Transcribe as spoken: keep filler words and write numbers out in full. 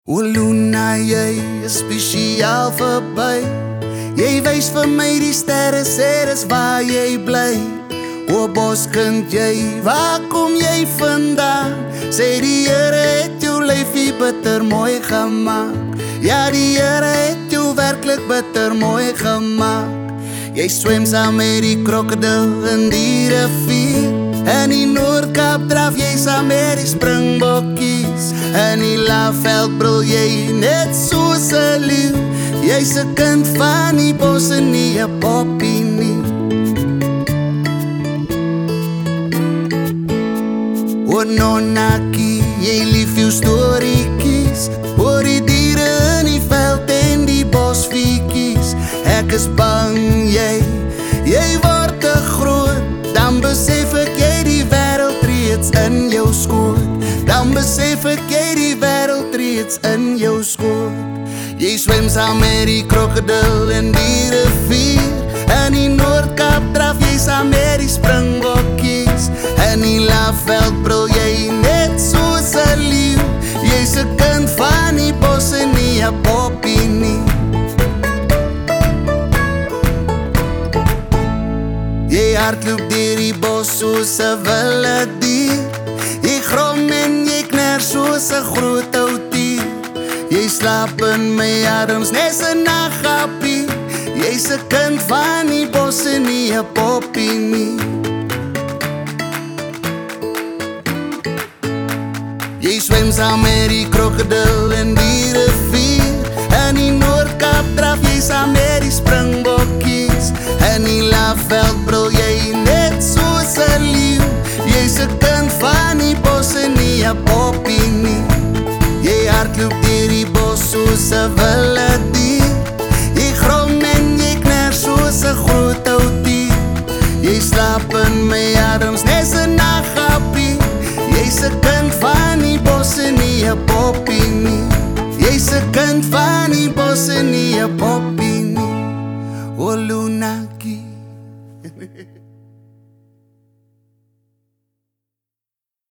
O Luna, jy is spesiaal vir my. Jy wys vir my die sterre, sê dis waar jy bly. O boskind jy, waar kom jy vandaan? Sê die Here het jou lyfie bitter mooi gemaak. Ja, die Here het jou werklik bitter mooi gemaak. Jy swem saam met die krokodil in die rivier. In die Noord-Kaap draf jy saam met die springbokkies. In die Laagveld brul jy net soos 'n leeu. Jy's 'n kind van die bos en nie 'n poppie nie. O nonnakie, jy lief jou storiekies oor die diere in die veld en die bosviekies. Ek is bang jy, jy word te groot. Dan besef ek jy die wêreld reeds in jou skoot. Dan besef ek jy die wêreld reeds in jou skoot. Jy swem saam met die krokodil in die rivier. In die Noord-Kaap draf jy saam met die springbokkies. In die Laagveld brul jy net soos 'n leeu. Jy's 'n kind van die bos en nie 'n poppie nie. Jy hardloop deur die bos soos 'n wilde dier. Jy grom en jy kner soos 'n groot ou tier. Jy slaap in my arms nes 'n nagappie. Jy's 'n kind van die bos en nie 'n poppie nie. Jy swem saam met die krokodil in die rivier. In die Noord-Kaap draf jy saam met die springbokkies. In die Laagveld brul jy net soos 'n leeu. Jy's 'n kind van die bos en nie 'n poppie nie. Jy hardloop deur die bos soos 'n wilde dier. Jy grom en jy kner soos 'n groot ou tier. Jy slaap in my arms nes 'n nagappie. Jy's 'n kind van die bos en nie 'n poppie nie. Jy's 'n kind van die bos en nie 'n poppie nie. O Lunakie.